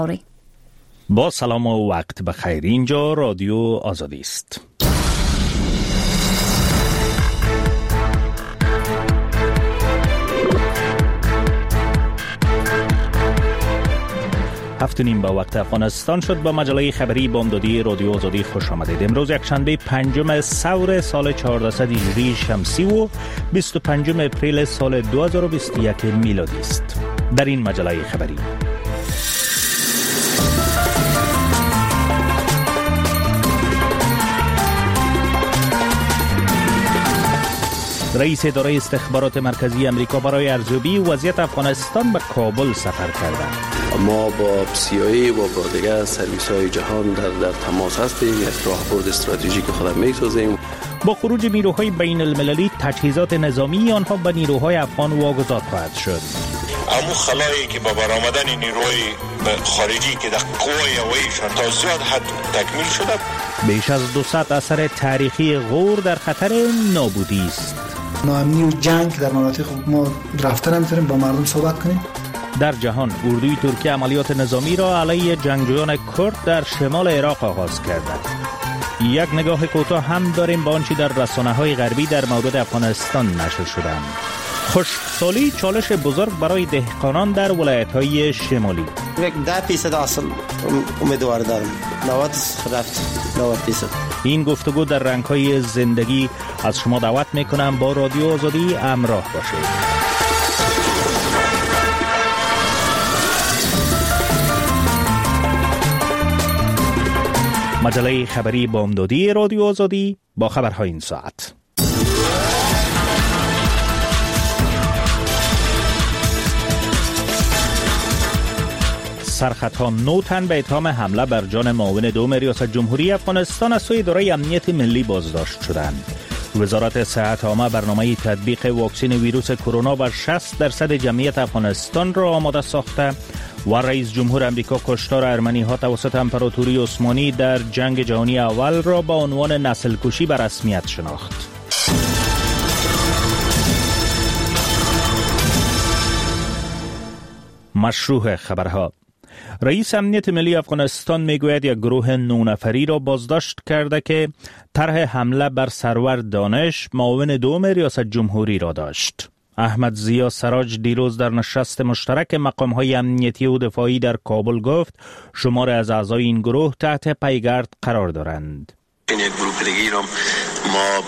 با سلام و وقت بخیر. اینجا رادیو آزادی است. هفت نیم با وقت افغانستان شد. با مجله خبری بامدادی رادیو آزادی خوش آمدید. امروز یکشنبه 5 ثور سال 1400 هجری شمسی و 25 اپریل سال 2021 میلادی است. در این مجله خبری رئیس اداره استخبارات مرکزی امریکا برای ارزیابی وضعیت افغانستان به کابل سفر کرده. ما با CIA و با دیگر سرویس‌های جهان در تماس هستیم. یک راهبرد استراتژیک خود می‌سازیم. با خروج نیروهای بین المللی تجهیزات نظامی آنها به نیروهای افغان واگذار خواهد شد. امو خلایی که با برآمدن نیروهای خارجی که در قوای هواییشان تا زیاد حد تکمیل شده، بیش از 200 اثر تاریخی غور در خطر نابودی است. ناامنی و جنگ در مناطق ما رفتن نمی‌تونیم با مردم صحبت کنیم. در جهان اردوی ترکیه عملیات نظامی را علیه جنگجویان کرد در شمال عراق آغاز کرده. یک نگاه کوتاه هم داریم به آنچه در رسانه‌های غربی در مورد افغانستان نشر شدند. خشکسالی چالش بزرگ برای دهقانان در ولایت‌های شمالی. 10% اصل امیدوار دارم. 90 رفت 90%. این گفتگو در رنگ‌های زندگی از شما دعوت می‌کنم با رادیو آزادی همراه باشید. مجله خبری بامدادی رادیو آزادی با خبرهای این ساعت. سرخطها 9 تن به اتهام حمله بر جان معاون دوم ریاست جمهوری افغانستان از سوی اداره امنیت ملی بازداشت شدند. وزارت صحت عامه برنامه تطبیق واکسن ویروس کرونا بر 60% جمعیت افغانستان را آماده ساخته و رئیس جمهور امریکا کشتار ارمنی‌ها توسط امپراتوری عثمانی در جنگ جهانی اول را با عنوان نسل کشی به رسمیت شناخت. مشروع خبرها. رئیس امنیت ملی افغانستان میگوید یک گروه 9 نفری را بازداشت کرده که طرح حمله بر سرور دانش معاون دوم ریاست جمهوری را داشت. احمد ضیا سراج دیروز در نشست مشترک مقام‌های امنیتی و دفاعی در کابل گفت شمار از اعضای این گروه تحت پیگرد قرار دارند. این یک گروه دیگه را ما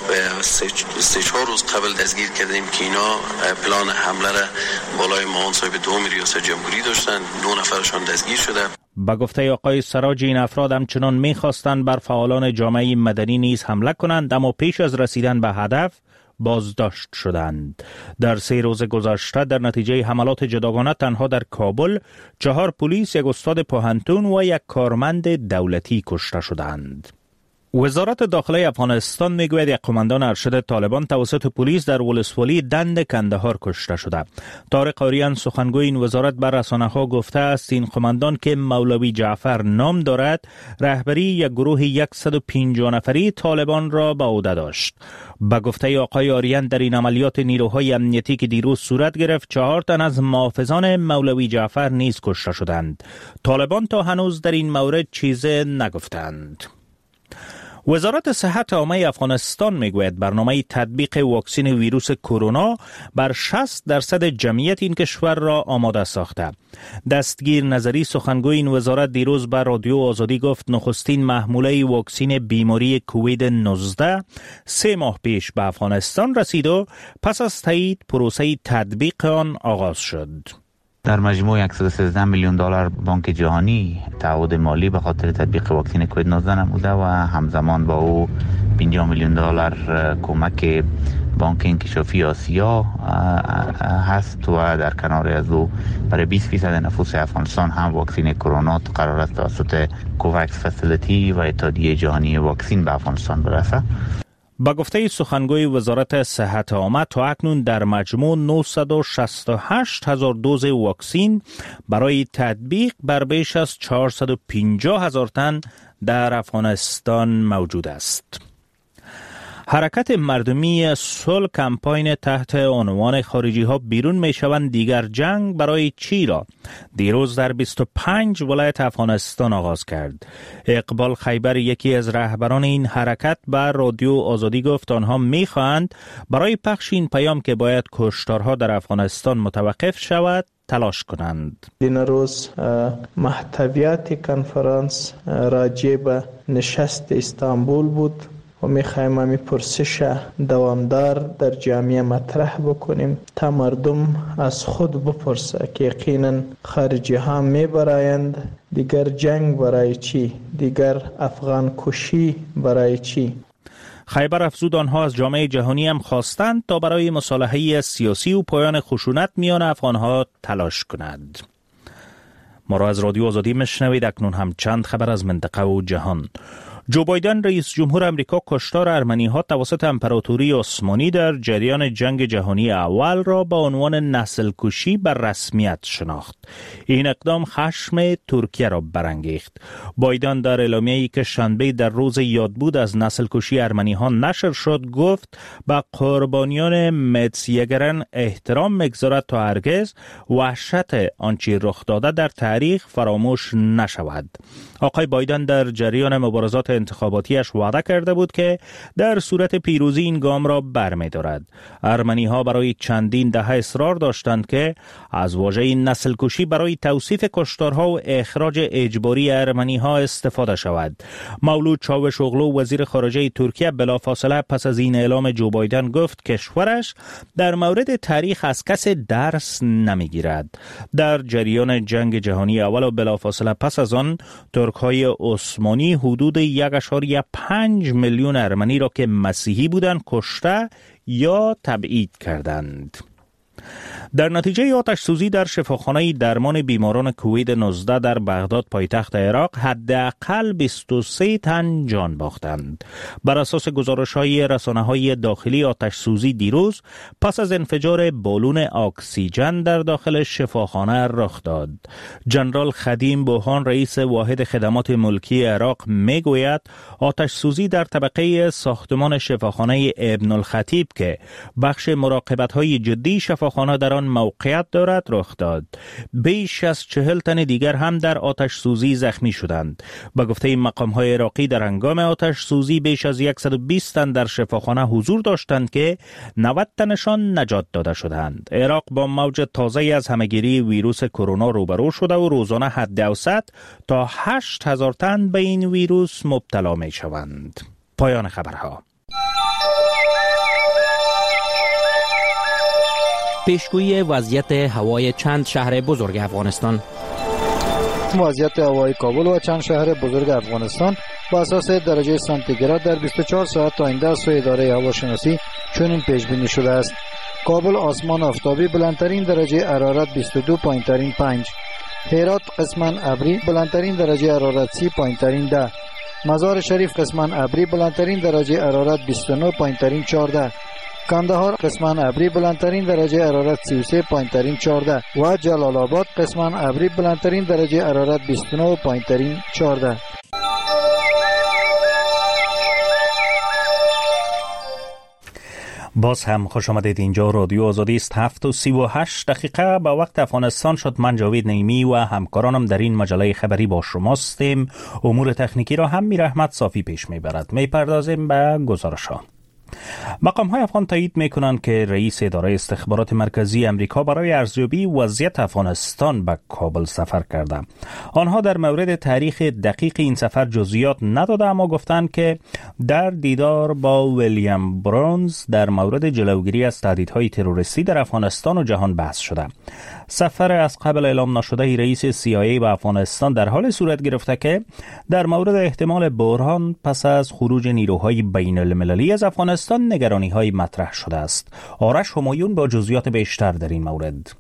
3-4 روز قبل دستگیر کردیم که اینا پلان حمله را بالای معاون صاحب دوم ریاست جمهوری داشتن. 9 نفرشان دستگیر شده. با گفته آقای سراج این افراد همچنان می‌خواستند بر فعالان جامعه مدنی نیز حمله کنند، اما پیش از رسیدن به هدف بازداشت شدند. در 3 روز گذشته در نتیجه حملات جداگانه تنها در کابل 4 پلیس، 1 استاد پوهنتون و 1 کارمند دولتی کشته شدند. وزارت داخلی افغانستان میگوید یک قماندان ارشد طالبان توسط پلیس در ولسوالی دند کندهار کشته شده. طارق آریان سخنگوی این وزارت بر رسانه‌ها گفته است این قماندان که مولوی جعفر نام دارد رهبری یک گروه 150 نفری طالبان را به عهده داشت. به گفته آقای آریان در این عملیات نیروهای امنیتی که دیروز صورت گرفت 4 تن از محافظان مولوی جعفر نیز کشته شدند. طالبان تا هنوز در این مورد چیزی نگفتند. وزارت صحت عامه افغانستان میگوید برنامه تطبیق واکسن ویروس کرونا بر 60% جمعیت این کشور را آماده ساخته. دستگیر نظری سخنگوی این وزارت دیروز بر رادیو آزادی گفت نخستین محموله واکسن بیماری کووید 19 3 ماه پیش به افغانستان رسید و پس از تایید پروسه تطبیق آن آغاز شد. در مجموع 113 میلیون دلار بانک جهانی تعهد مالی به خاطر تطبیق واکسن کووید 19 نموده و همزمان با او 50 میلیون دلار کمک بانک انکشافی آسیا هست و در کنار از او برای 20% نفوس افغانستان هم واکسن کرونا قرار است توسط کوواکس فسیلیتی و اتحادیه جهانی واکسن به افغانستان برسه. با گفته سخنگوی وزارت صحت عامه تا اکنون در مجموع 968,000 دوز واکسن برای تطبیق بر بیش از 450,000 تن در افغانستان موجود است. حرکت مردمی صلح کمپاین تحت عنوان خارجی ها بیرون می شوند دیگر جنگ برای چی را دیروز در 25 ولایت افغانستان آغاز کرد. اقبال خیبر یکی از رهبران این حرکت به رادیو آزادی گفت آنها می خواهند برای پخش این پیام که باید کشتارها در افغانستان متوقف شود تلاش کنند. این روز محتویات کنفرانس راجع به نشست استانبول بود و میخوایم همی پرسش دوامدار در جامعه مطرح بکنیم تا مردم از خود بپرسه که یقینا خارجی ها میبرایند دیگر جنگ برای چی؟ دیگر افغان کشی برای چی؟ خیبر افزود آنها از جامعه جهانی هم خواستند تا برای مصالحه سیاسی و پایان خشونت میان افغانها تلاش کند. ما را از رادیو آزادی میشنوید. اکنون هم چند خبر از منطقه و جهان. جو بایدن رئیس جمهور امریکا کشتار ارمنی ها توسط امپراتوری عثمانی در جریان جنگ جهانی اول را با عنوان نسل کشی بر رسمیت شناخت. این اقدام خشم ترکیه را برانگیخت. بایدن در اعلامیه‌ای که شنبه در روز یادبود از نسل کشی ارمنی ها نشر شد گفت به قربانیان متسیگرن احترام می‌گذارد تا هرگز وحشت آنچه رخ داده در تاریخ فراموش نشود. آقای بایدن در جریان مبارزات انتخاباتیش وعده کرده بود که در صورت پیروزی این گام را برمی‌دارد. ارمنی ها برای چندین دهه اصرار داشتند که از واژه نسل کشی برای توصیف کشتارها و اخراج اجباری ارمنی ها استفاده شود. مولود چاوشوغلو وزیر خارجه ترکیه بلافاصله پس از این اعلام جو بایدن گفت کشورش در مورد تاریخ از کس درس نمیگیرد. در جریان جنگ جهانی اول و بلافاصله پس از آن ترک‌های عثمانی حدود 1.5 میلیون ارمنی را که مسیحی بودند کشته یا تبعید کردند. در نتیجه آتش سوزی در شفاخانه درمان بیماران کووید 19 در بغداد پایتخت عراق حداقل 23 تن جان باختند. بر اساس گزارش‌های رسانه‌های داخلی آتش سوزی دیروز پس از انفجار بالون اکسیژن در داخل شفاخانه رخ داد. جنرال خدیم بوهان رئیس واحد خدمات ملکی عراق میگوید آتش سوزی در طبقه ساختمان شفاخانه ابن الخطیب که بخش مراقبت‌های جدی شفاخانه در آن موقعیت دارد رخ داد. بیش از 40 تن دیگر هم در آتش سوزی زخمی شدند. به گفته مقام‌های عراقی در هنگام آتش سوزی بیش از 120 تن در شفاخانه حضور داشتند که 90 تنشان نجات داده شدند. عراق با موج تازه از همهگیری ویروس کرونا روبرو شده و روزانه حد اوسط تا 8000 تن به این ویروس مبتلا می شوند. پایان خبرها. پیشگویی وضعیت هوای چند شهر بزرگ افغانستان. وضعیت هوای کابل و چند شهر بزرگ افغانستان با اساس درجه سانتیگراد در 24 ساعت آینده از سوی اداره هواشناسی چنین پیش بینی شده است: کابل آسمان آفتابی، بلندترین درجه حرارت 22، پایینترین 5. هرات قسماً ابری، بلندترین درجه حرارت 30، پایینترین 10. مزار شریف قسماً ابری، بلندترین درجه حرارت 29، پایینترین 14. کندهار قسماً ابری، بلندترین درجه حرارت 33، پایینترین 14 و جلال آباد قسماً ابری، بلندترین درجه حرارت 29، پایینترین 14. باز هم خوش آمدید. اینجا رادیو آزادی است. 7:38 دقیقه به وقت افغانستان شد. من جاوید نعیمی و همکارانم در این مجله خبری با شماستیم. امور تکنیکی را هم میر احمد صافی پیش میبرد. میپردازیم به گزارش ها. مقام‌های افغان تایید می‌کنند که رئیس اداره استخبارات مرکزی امریکا برای ارزیابی وضعیت افغانستان به کابل سفر کرده. آنها در مورد تاریخ دقیق این سفر جزئیات نداده، اما گفتند که در دیدار با ویلیام برونز در مورد جلوگیری از تهدیدهای تروریستی در افغانستان و جهان بحث شده. سفر از قبل اعلام نشده رئیس CIA به افغانستان در حال صورت گرفته که در مورد احتمال بحران پس از خروج نیروهای بین المللی از افغانستان نگرانی‌های مطرح شده است. آرش همایون با جزئیات بیشتر در این مورد.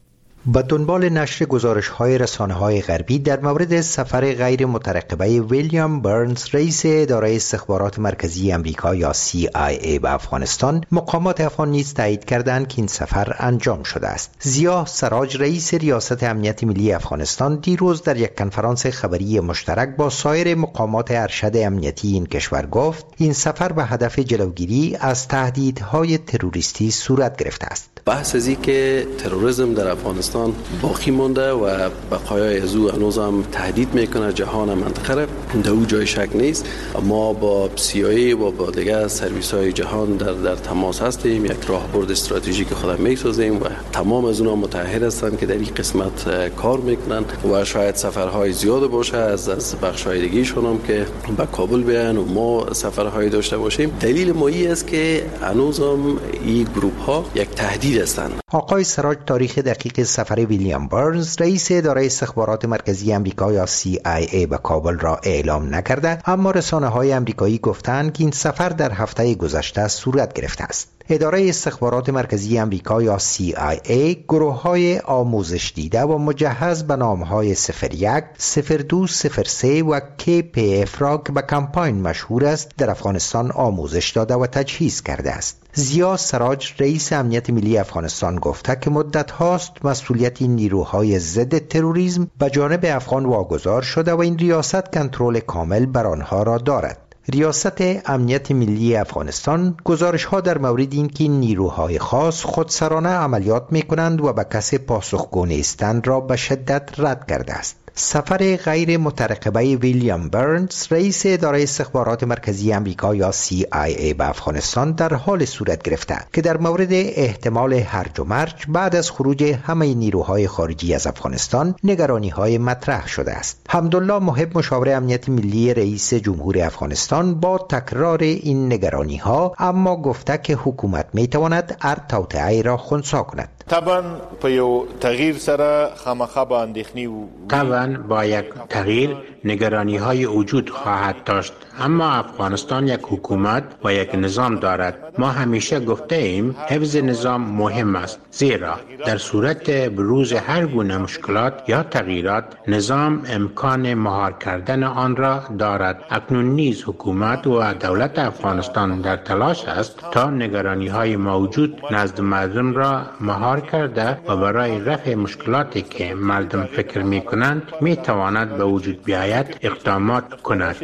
به دنبال نشر گزارش‌های رسانه‌های غربی در مورد سفر غیر مترقبه ویلیام برنز رئیس اداره استخبارات مرکزی آمریکا یا CIA به افغانستان، مقامات افغان نیز تایید کردند که این سفر انجام شده است. ضیا سراج رئیس ریاست امنیت ملی افغانستان دیروز در یک کنفرانس خبری مشترک با سایر مقامات ارشد امنیتی این کشور گفت این سفر به هدف جلوگیری از تهدیدهای تروریستی صورت گرفته است. بحث از این که تروریسم در افغانستان باقی مونده و بقایای از او هنوز هم تهدید میکنه جهان منطقه را، در او جای شک نیست. ما با CIA و با دیگر سرویس های جهان در تماس هستیم، یک راهبرد استراتژیک خود میسازیم و تمام از اونها متحد هستند که در این قسمت کار میکنن و شاید سفرهای زیاد باشه از بخش‌های دیگه‌شون هم که به کابل بیان و ما سفرهای داشته باشیم. دلیل ما این است که هنوز هم این گروه ها یک تهدید هستند. آقای سراج تاریخ دقیق سفر ویلیام برنز رئیس اداره استخبارات مرکزی آمریکا یا CIA به کابل را اعلام نکرده، اما رسانه‌های آمریکایی گفتند که این سفر در هفته گذشته صورت گرفته است. اداره استخبارات مرکزی آمریکا یا CIA گروه‌های آموزش دیده و مجهز به نام‌های 01, 02, 03 و KPF را که به کمپاین مشهور است در افغانستان آموزش داده و تجهیز کرده است. ضیا سراج رئیس امنیت ملی افغانستان گفته که مدت هاست مسئولیت این نیروهای ضد تروریسم به جانب افغان واگذار شده و این ریاست کنترل کامل بر آنها را دارد. ریاست امنیت ملی افغانستان گزارش‌ها در مورد اینکه نیروهای خاص خودسرانه عملیات می‌کنند و به کسی پاسخگو نیستند را به شدت رد کرده است. سفر غیر مترقبه ویلیام برنز رئیس اداره استخبارات مرکزی آمریکا یا CIA به افغانستان در حال صورت گرفته که در مورد احتمال هرج و مرج بعد از خروج همه نیروهای خارجی از افغانستان نگرانی‌های مطرح شده است. حمدالله محب مشاور امنیت ملی رئیس جمهور افغانستان با تکرار این نگرانی‌ها اما گفته که حکومت می‌تواند هر توطئه‌ای را خنثی کند. طبعا په یو تغییر سره خامخا به اندېښنې طبعا با یک تغییر نگرانی های وجود خواهد داشت، اما افغانستان یک حکومت و یک نظام دارد. ما همیشه گفته ایم حفظ نظام مهم است، زیرا در صورت بروز هر گونه مشکلات یا تغییرات نظام امکان مهار کردن آن را دارد. اکنون نیز حکومت و دولت افغانستان در تلاش است تا نگرانی های موجود نزد مردم را مهار کرده و برای رفع مشکلاتی که مردم فکر می کنند می تواند به وجود بیاید اقدامات کند.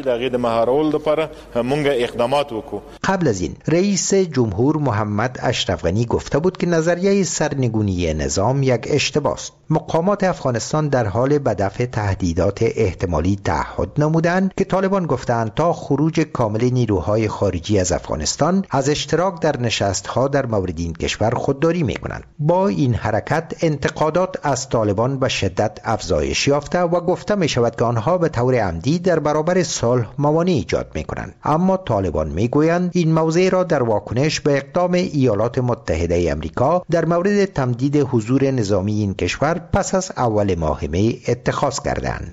قبل از این رئیس جمهور محمد اشرف غنی گفته بود که نظریه سرنگونی نظام یک اشتباه است. مقامات افغانستان در حال به دفع تهدیدات احتمالی تعهد نمودند که طالبان گفتند تا خروج کامل نیروهای خارجی از افغانستان از اشتراک در نشست‌ها در مورد این کشور خودداری می‌کنند. با این حرکت انتقادات از طالبان به شدت افزایش یافته و گفته می‌شود که آنها به طور عمدی در برابر صلح موانع ایجاد می‌کنند. اما طالبان می‌گویند این موضوع را در واکنش به اقدام ایالات متحده آمریکا در مورد تمدید حضور نظامی این کشور پس از اول ماه می اتخاذ کردند.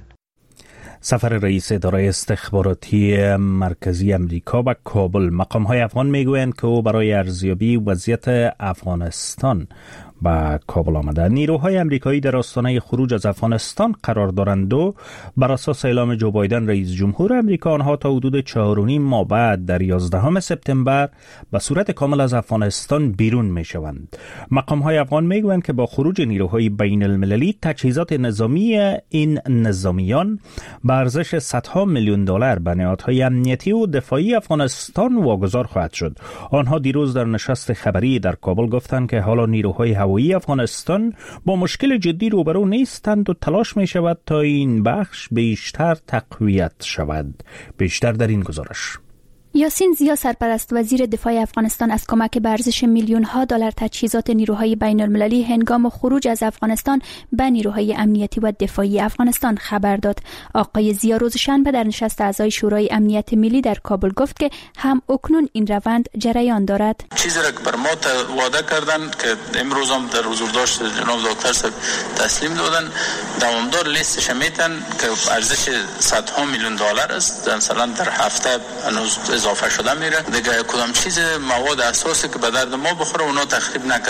سفر رئیس اداره استخباراتی مرکزی امریکا به کابل. مقام‌های افغان میگویند که او برای ارزیابی وضعیت افغانستان به کابل آمده. نیروهای امریکایی در آستانه خروج از افغانستان قرار دارند و بر اساس اعلام جو بایدن رئیس جمهور امریکا آنها تا حدود 4.5 ماه بعد در 11 سپتامبر به صورت کامل از افغانستان بیرون می شوند. مقام‌های افغان میگویند که با خروج نیروهای بین المللی تجهیزات نظامی این نظامیان به ارزش صدها میلیون دلار به نهادهای امنیتی و دفاعی افغانستان واگذار خواهد شد. آنها دیروز در نشست خبری در کابل گفتند که حالا نیروهای هوایی افغانستان با مشکل جدی روبرو نیستند و تلاش می شود تا این بخش بیشتر تقویت شود. بیشتر در این گزارش. یاسین ضیا سرپرست وزیر دفاع افغانستان از کمک به ارزش میلیون‌ها دلار تجهیزات نیروهای بین‌المللی هنگام خروج از افغانستان به نیروهای امنیتی و دفاعی افغانستان خبر داد. آقای ضیا روز شنبه در نشست اعضای شورای امنیت ملی در کابل گفت که هم اکنون این روند جریان دارد. چیزی را که بر ما وعده کردن که امروز هم در حضورداشت جناب دکتر صاحب تسلیم دادن، دوامدار لیستش میتن که ارزش صدها میلیون دلار است، مثلا در هفته هنوز اضافه شده میره. دیگه کدام چیز مواد اساسی که به درد ما بخوره اونا تخریب نکردن.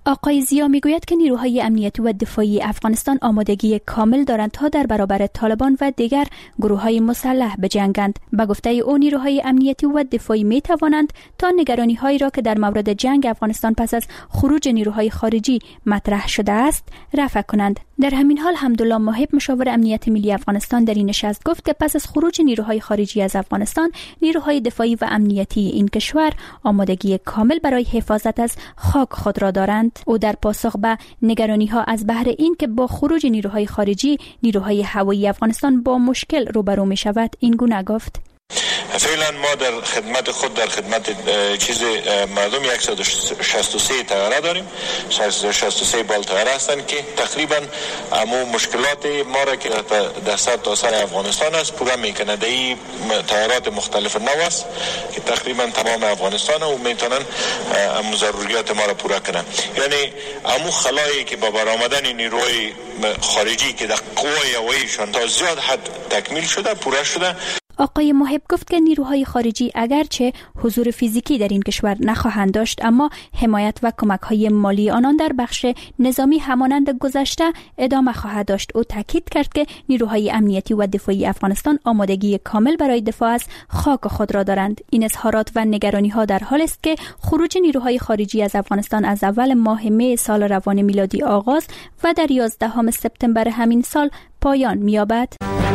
آقای زیا میگوید که نیروهای امنیتی و دفاعی افغانستان آمادگی کامل دارند تا در برابر طالبان و دیگر گروه‌های مسلح بجنگند. به گفته او نیروهای امنیتی و دفاعی می توانند تا نگرانی‌هایی را که در مورد جنگ افغانستان پس از خروج نیروهای خارجی مطرح شده است رفع کنند. در همین حال حمدالله محب مشاور امنیت ملی افغانستان در این نشست گفت که پس از خروج نیروهای خارجی از افغانستان نیروهای دفاعی و امنیتی این کشور آمادگی کامل برای حفاظت از خاک خود را دارند. او در پاسخ به نگرانی‌ها از بهر این که با خروج نیروهای خارجی نیروهای هوایی افغانستان با مشکل روبرو می‌شود این گونه گفت: فعلا ما در خدمت مردم 163 طیاره داریم. 163 بال طیاره هستند که تقریبا امو مشکلات ما را که در سر تا سر افغانستان است پورا میکنه. در این طیارات مختلف نو است که تقریبا تمام افغانستان و میتونن امو ضروریات ما را پورا کنن. یعنی امو خلایی که با برآمدن نیروهای خارجی که در قوای هواییشان تا زیاد حد تکمیل شده پورا شده. آقای محب گفت که نیروهای خارجی اگرچه حضور فیزیکی در این کشور نخواهند داشت اما حمایت و کمک‌های مالی آنان در بخش نظامی همانند گذشته ادامه خواهد داشت. او تاکید کرد که نیروهای امنیتی و دفاعی افغانستان آمادگی کامل برای دفاع از خاک خود را دارند. این اظهارات و نگرانی‌ها در حال است که خروج نیروهای خارجی از افغانستان از اول ماه می سال روان میلادی آغاز و در 11 سپتامبر همین سال پایان می‌یابد.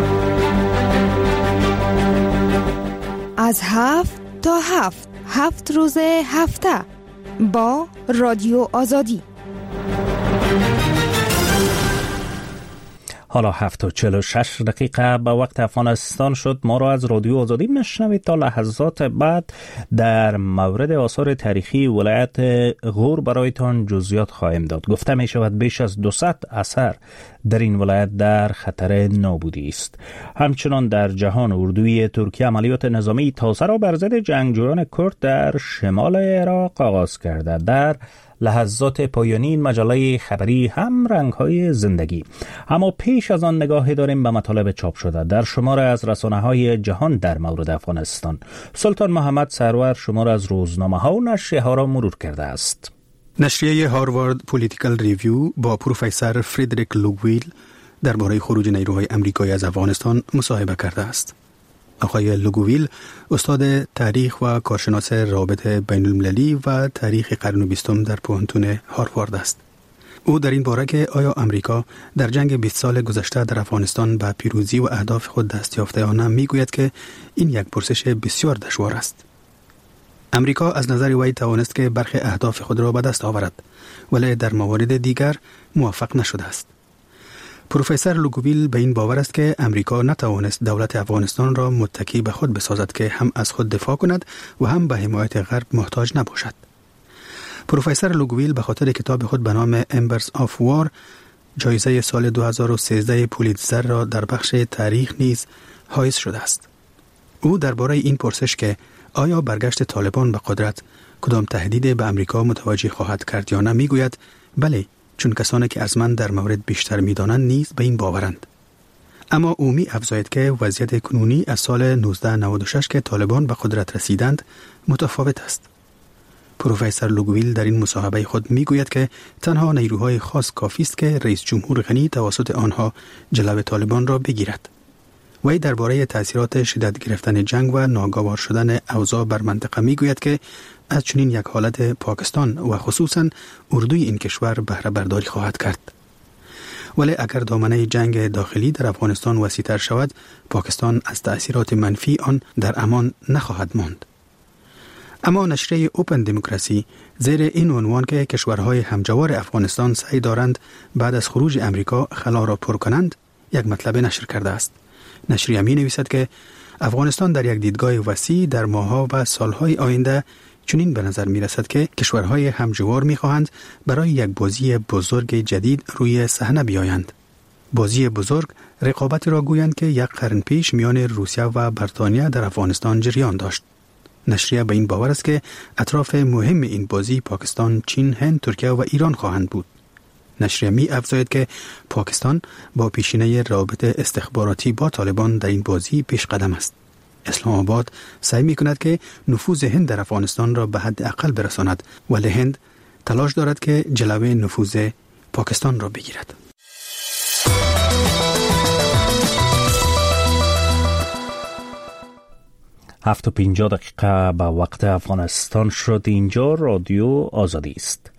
از 7 تا 7 روز هفته با رادیو آزادی. حالا 7:46 به وقت افغانستان شد. ما را از رادیو آزادی میشنوید. تا لحظات بعد در مورد آثار تاریخی ولایت غور برایتان جزئیات خواهیم داد. گفته می شود بیش از 200 اثر در این ولایت در خطر نابودی است. همچنان در جهان اردوی ترکیه عملیات نظامی تازه را بر ضد جنگجویان کرد در شمال عراق آغاز کرده. در لحظات پایانی این مجله خبری هم رنگ‌های زندگی. اما پیش از آن نگاهی داریم به مطالب چاپ شده در شماره از رسانه‌های جهان در مورد افغانستان. سلطان محمد سرور شماره از روزنامه‌ها و نشریه‌ها را مرور کرده است. نشریه هاروارد پولیتیکال ریویو با پروفسور فریدریک لوگویل درباره خروج نیروهای آمریکایی از افغانستان مصاحبه کرده است. آقای لوگویل استاد تاریخ و کارشناس روابط بین المللی و تاریخ قرن 20 در پوهنتون هاروارد است. او در این باره که آیا آمریکا در جنگ 20 سال گذشته در افغانستان به پیروزی و اهداف خود دست یافته یا نه میگوید که این یک پرسش بسیار دشوار است. آمریکا از نظر وی توانست که برخی اهداف خود را به دست آورد ولی در موارد دیگر موفق نشده است. پروفسور لوگویل به این باور است که آمریکا نتوانست دولت افغانستان را متکی به خود بسازد که هم از خود دفاع کند و هم به حمایت غرب محتاج نباشد. پروفسور لوگویل به خاطر کتاب خود به نام امبرز آف وار جایزه سال 2013 پولیتزر را در بخش تاریخ نیز حائز شده است. او درباره این پرسش که آیا برگشت طالبان به قدرت کدام تهدید به آمریکا متوجه خواهد کرد یا نه میگوید بله، چون کسانی که از من در مورد بیشتر می‌دانند نیز به این باورند. اما او می افزاید که وضعیت کنونی از سال 1996 که طالبان به قدرت رسیدند متفاوت است. پروفسور لوگویل در این مصاحبه خود میگوید که تنها نیروهای خاص کافی است که رئیس جمهور غنی توسط آنها جلو طالبان را بگیرد. وی درباره تأثیرات شدت گرفتن جنگ و ناگوار شدن اوضاع بر منطقه میگوید که از چنین یک حالت پاکستان و خصوصاً اردوی این کشور بهره برداری خواهد کرد. ولی اگر دامنه جنگ داخلی در افغانستان وسیع‌تر شود، پاکستان از تأثیرات منفی آن در امان نخواهد ماند. اما نشریه اوپن دموکراسی زیر این عنوان که کشورهای همجوار افغانستان سعی دارند بعد از خروج امریکا خلا را پر کنند، یک مطلب نشر کرده است. نشریه می نویسد که افغانستان در یک دیدگاه وسیع در ماه‌ها و سالهای آینده چنین به نظر می رسد که کشورهای همجوار می خواهند برای یک بازی بزرگ جدید روی صحنه بیایند. بازی بزرگ رقابتی را گویند که یک قرن پیش میان روسیه و بریتانیا در افغانستان جریان داشت. نشریه به این باور است که اطراف مهم این بازی پاکستان، چین، هند، ترکیه و ایران خواهند بود. نشریه می افزاید که پاکستان با پیشینه روابط استخباراتی با طالبان در این بازی پیش قدم است. اسلام آباد سعی می کند که نفوذ هند در افغانستان را به حد اقل برساند، ولی هند تلاش دارد که جلوه نفوذ پاکستان را بگیرد. هفت و 50 دقیقه به وقت افغانستان شد. اینجا رادیو آزادی است.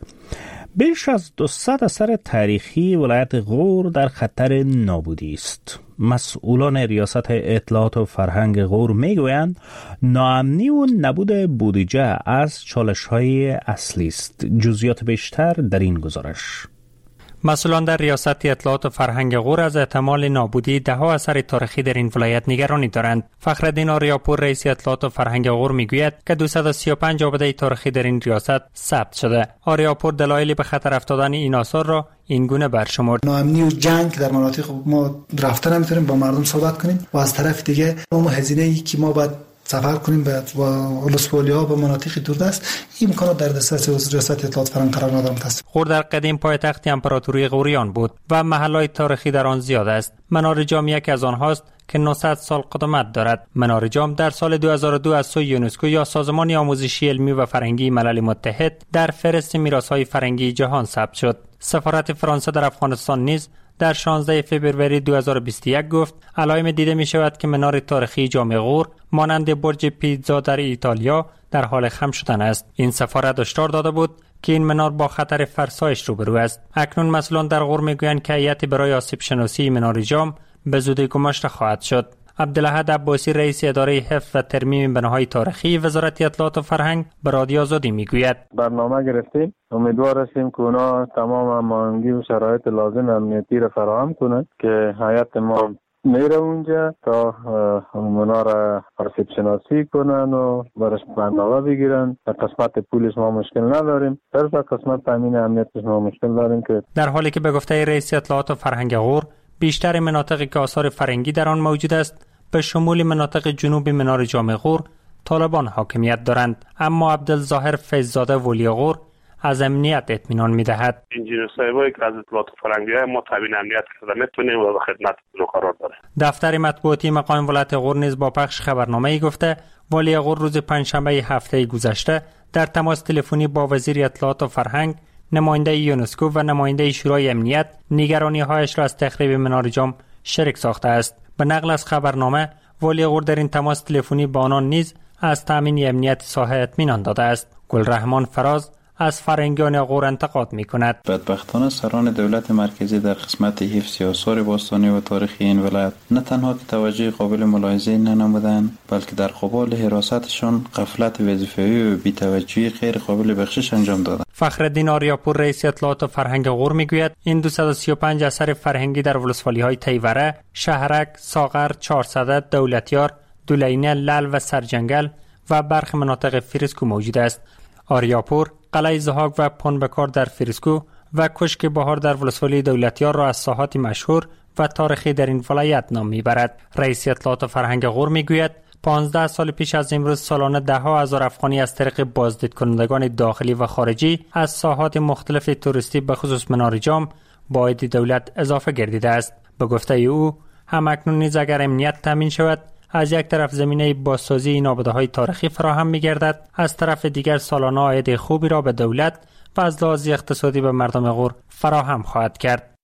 بیش از 200 اثر تاریخی ولایت غور در خطر نابودی است. مسئولان ریاست اطلاعات و فرهنگ غور میگویند ناامنی و نبود بودجه از چالش‌های اصلی است. جزئیات بیشتر در این گزارش. مسئولان در ریاست اطلاعات و فرهنگ غور از احتمال نابودی ده‌ها اثر تاریخی در این ولایت نگرانی دارند. فخرالدین آریاپور رئیس اطلاعات و فرهنگ غور میگوید که 235 آبده تاریخی در این ریاست ثبت شده. آریاپور دلایلی به خطر افتادن این آثار را این گونه برشمرد. ناامنی و جنگ در مناطق ما رفتن نمیتونیم، با مردم صحبت کنیم و از طرف دیگه اون هزینه‌ای که ما باید سفر کنیم به ولسوالی‌ها و مناطق دوردست، این امکانات در دسترس ریاست اطلاعات فرهنگ قرار ندارد است. غور در قدیم پایتخت امپراتوری غوریان بود و محل‌های تاریخی در آن زیاد است. منار جام یکی از آنهاست که 900 سال قدمت دارد. منار جام در سال 2002 از سوی یونسکو یا سازمان آموزشی علمی و فرهنگی ملل متحد در فهرست میراث‌های فرهنگی جهان ثبت شد. سفارت فرانسه در افغانستان نیز در 16 فوریه 2021 گفت علائم دیده می شود که منار تاریخی جام غور مانند برج پیتزا در ایتالیا در حال خم شدن است. این سفارت هشدار داده بود که این منار با خطر فرسایش روبرو است. اکنون مسئولان در غور میگویند که هیئتی برای آسیب شناسی منار جام به زودی گماشته خواهد شد. عبدالاحد عباسی رئیس اداره حفظ و ترمیم بناهای تاریخی وزارت اطلاعات و فرهنگ به رادیو آزادی میگوید برنامه گرفتیم، امیدوار هستیم که اونا تمام هماهنگی و شرایط لازم امنیتی را فراهم کنند که هیئت ما میره اونجا تا اونا را آسیب شناسی کنن و برش برنامه بگیرن. در قسمت پولش ما مشکل نداریم، در قسمت تامین امنیتش ما مشکل داریم. که در حالی که به گفته رئیس اطلاعات و فرهنگ غور بیشتر مناطقی که آثار فرنگی در آن موجود است به شمول مناطق جنوبی منار جام غور طالبان حاکمیت دارند، اما عبدالظاهر فیضزاده ولی غور از امنیت اطمینان می‌دهد. انجینیر صاحبایی که از اطلاعات فرنگی ما تامین امنیت کرده میتونیم و به خدمت قرار داره. دفتر مطبوعاتی مقام ولایت غور نیز با پخش خبرنامه‌ای گفته ولی غور روز پنجشنبه هفته گذشته در تماس تلفنی با وزیر اطلاعات و فرهنگ، نماینده یونسکو و نماینده شورای امنیت نگرانی‌هایش را از تخریب منار جام شریک ساخته است. به نقل از خبرنامه ولی غور در این تماس تلفنی با آنان نیز از تامین امنیت ساحه اطمینان داده است. گلرحمان فراز از فرهنگیان غور انتقاد می‌کند. بدبختانه سران دولت مرکزی در قسمت حفظ آثار باستانی و تاریخی این ولایت نه تنها که توجه قابل ملاحظه ننمودند، بلکه در قبال حراستشان غفلت وظیفه‌ای و بی‌توجهی غیر قابل بخشش انجام دادند. فخرالدین آریاپور رئیس اطلاعات و فرهنگ غور میگوید این 235 اثر فرهنگی در ولسوالی‌های تیوره، شهرک، ساغر، چهارصدد، دولتیار، دولینه، لل و سرجنگل و برخی مناطق فریسکو موجود است. آریاپور قلعه زهاک و پنبکار در فریسکو و کشک بهار در ولسوالی دولتیار را از ساحات مشهور و تاریخی در این ولایت نام میبرد. رئیس اطلاعات و فرهنگ غور میگوید 15 سال پیش از امروز سالانه ده‌ها هزار افغانی از طریق بازدید کنندگان داخلی و خارجی از ساحات مختلف توریستی به خصوص منار جام با عاید دولت اضافه گردیده است. به گفته او همکنون نیز اگر امنیت تامین شود از یک طرف زمینه بازسازی این آباده‌های تاریخی فراهم می‌گردد، از طرف دیگر سالانه عاید خوبی را به دولت و از لحاظ اقتصادی به مردم غور فراهم خواهد کرد.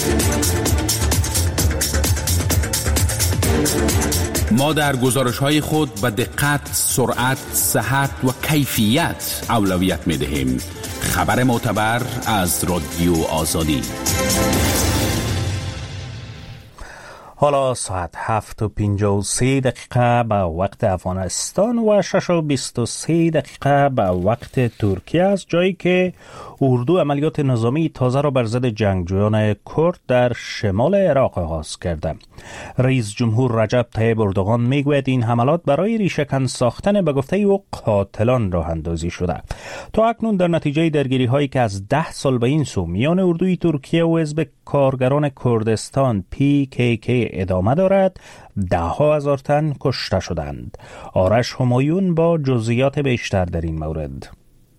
ما در گزارش‌های خود به دقت، سرعت، صحت و کیفیت اولویت می‌دهیم. خبر معتبر از رادیو آزادی. حالا ساعت 7:53 به وقت افغانستان و 6:23 به وقت ترکیه است، جایی که اردو عملیات نظامی تازه را بر ضد جنگجویان کرد در شمال عراق آغاز کرده. رئیس جمهور رجب طیب اردوغان میگوید این حملات برای ریشه‌کن ساختن به گفته او قاتلان راه اندازی شده. تا اکنون در نتیجه درگیری هایی که از 10 سال به این سو میان اردوی ترکیه و حزب کارگران کردستان PKK ادامه دارد، 10,000 تن کشته شدند. آرش همایون با جزئیات بیشتر در این مورد.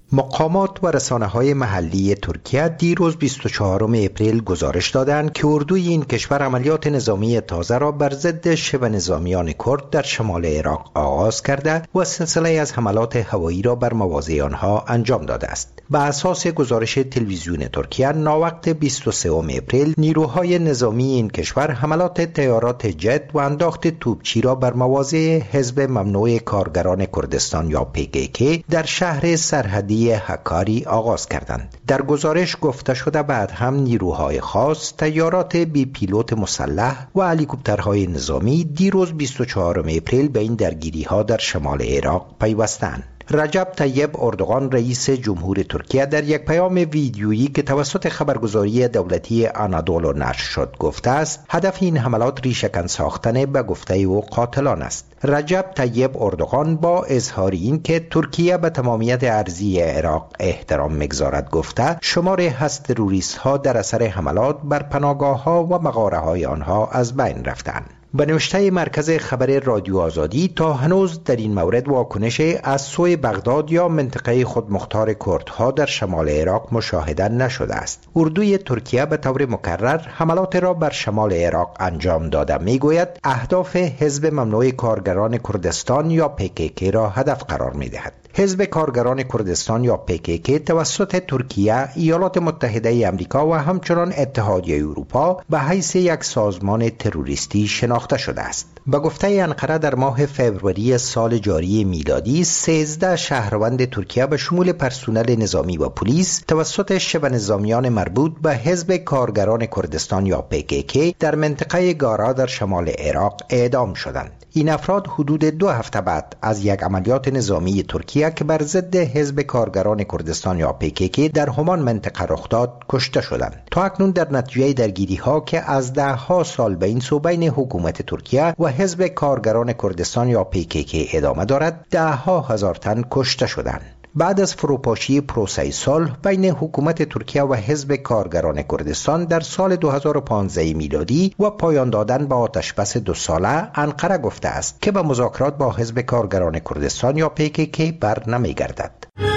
مقامات و رسانه‌های محلی ترکیه دیروز 24 اپریل گزارش دادند که اردوی این کشور عملیات نظامی تازه را بر ضد شبه نظامیان کرد در شمال عراق آغاز کرده و سلسله از حملات هوایی را بر مواضع آنها انجام داده است. به اساس گزارش تلویزیون ترکیه، ناوقت 23 اپریل نیروهای نظامی این کشور حملات طیارات جت و انداخت توپچی را بر مواضع حزب ممنوع کارگران کردستان یا PKK در شهر سرحدی هکاری آغاز کردند. در گزارش گفته شده بعد هم نیروهای خاص، طیارات بی پیلوت مسلح و هلیکوپترهای نظامی دیروز 24 اپریل به این درگیری‌ها در شمال عراق پیوستند. رجب طیب اردوغان رئیس جمهور ترکیه در یک پیام ویدیویی که توسط خبرگزاری دولتی آنادولو نشر شد گفته است هدف این حملات ریشه‌کن ساختن به گفته او قاتلان است. رجب طیب اردوغان با اظهار این که ترکیه به تمامیت ارضی عراق احترام می‌گذارد گفته شمار هست تروریست ها در اثر حملات بر پناهگاه ها و مغاره های آنها از بین رفتند. به نوشته مرکز خبر رادیو آزادی تا هنوز در این مورد واکنش از سوی بغداد یا منطقه خودمختار کردها در شمال عراق مشاهده نشده است. اردوی ترکیه به طور مکرر حملات را بر شمال عراق انجام داده میگوید اهداف حزب ممنوع کارگران کردستان یا PKK را هدف قرار میدهد. حزب کارگران کردستان یا PKK توسط ترکیه، ایالات متحده آمریکا و همچنان اتحادیه اروپا به حیث یک سازمان تروریستی شناخته شده است. به گفته انقره در ماه فوریه سال جاری میلادی 13 شهروند ترکیه به شمول پرسنل نظامی و پلیس توسط شبه نظامیان مربوط به حزب کارگران کردستان یا PKK در منطقه گارا در شمال عراق اعدام شدند. این افراد حدود 2 هفته بعد از یک عملیات نظامی ترکیه که بر ضد حزب کارگران کردستان یا PKK در همان منطقه رخ داد کشته شدند. تا اکنون در نتیجه درگیری‌ها که از 10 سال به این سو بین حکومت ترکیه و حزب کارگران کردستان یا PKK ادامه دارد، 10,000 تن کشته شدند. بعد از فروپاشی پروسه صلح بین حکومت ترکیه و حزب کارگران کردستان در سال 2015 میلادی و پایان دادن به آتشبس 2 ساله، انقره گفته است که به مذاکرات با حزب کارگران کردستان یا PKK بر نمیگردد.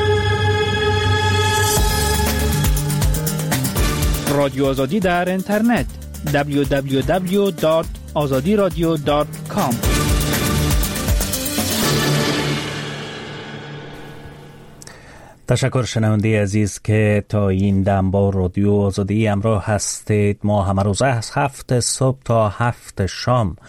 رادیو آزادی در اینترنت www.azadiradio.com. تشکر شنونده عزیز که تا این دم با رادیو آزادی همراه هستید. ما همه روز از 7 صبح تا 7 شام